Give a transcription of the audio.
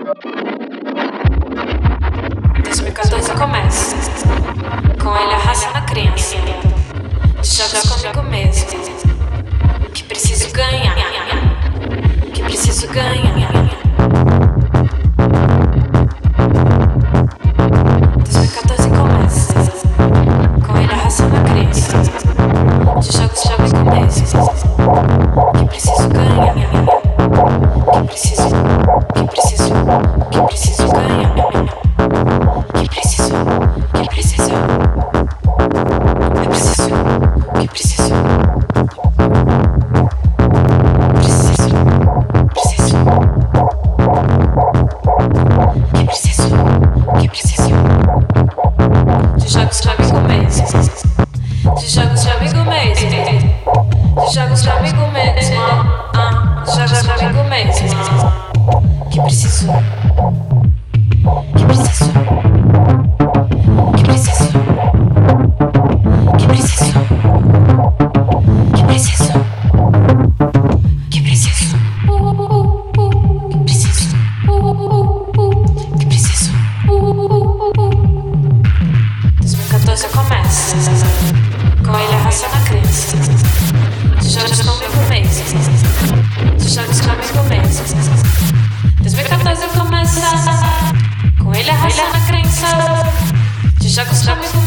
2014 começa com ele arrasando a criança. Joga comigo mesmo que preciso ganhar, que preciso ganhar. 2014 começa com ele arrasando a criança. Joga comigo mesmo que preciso ganhar, que preciso ganhar. Que preciso de jogos comigo mesmo, de jogos comigo mesmo, de jogos comigo mesmo, jogos comigo mesmo. Que preciso começa com ele arrasando a criança. De jogos comigo mesmo, de jogos comigo mesmo. 2014 começa com ele arrasando a criança. De jogos comigo